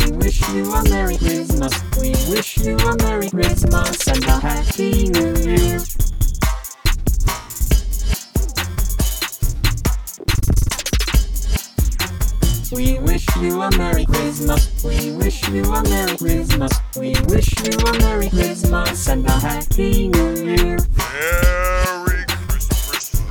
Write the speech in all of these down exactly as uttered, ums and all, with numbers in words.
wish you a Merry Christmas. We wish you a Merry Christmas and a Happy New Year. We wish you a Merry Christmas. We wish you a Merry Christmas. We wish you a Merry Christmas and a Happy New Year. Merry Christmas.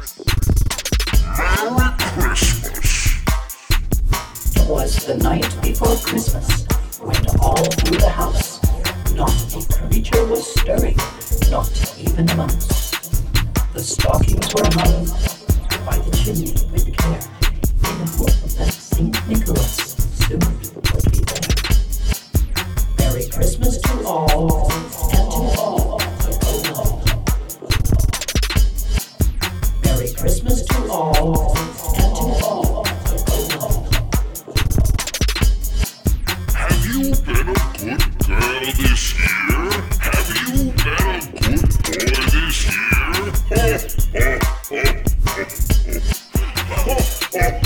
Merry Christmas. Twas the night before Christmas, when all through the house not a creature was stirring, not even a mouse. The stockings were hung by the chimney with care, in the hope that Saint Nicholas soon would be there. Merry Christmas to all, and to all the go-go. Merry Christmas to all, and to all the go-go. Have you been a good girl this year? Have you been a good boy this year? Ho, ho, ho, ho.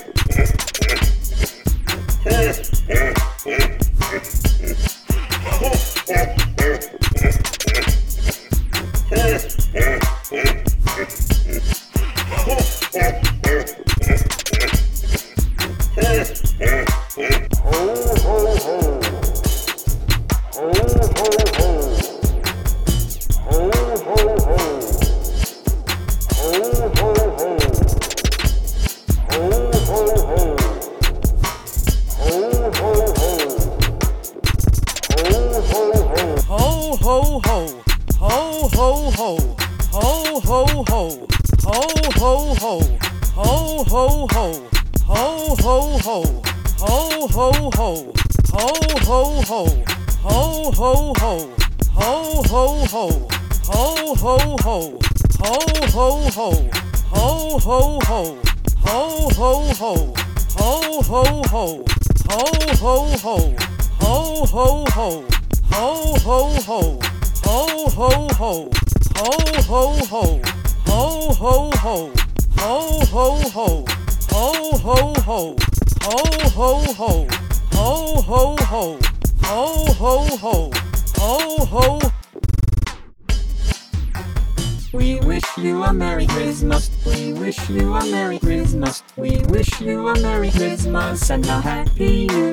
We wish you a Merry Christmas. We wish you a Merry Christmas. We wish you a Merry Christmas and a Happy New Year.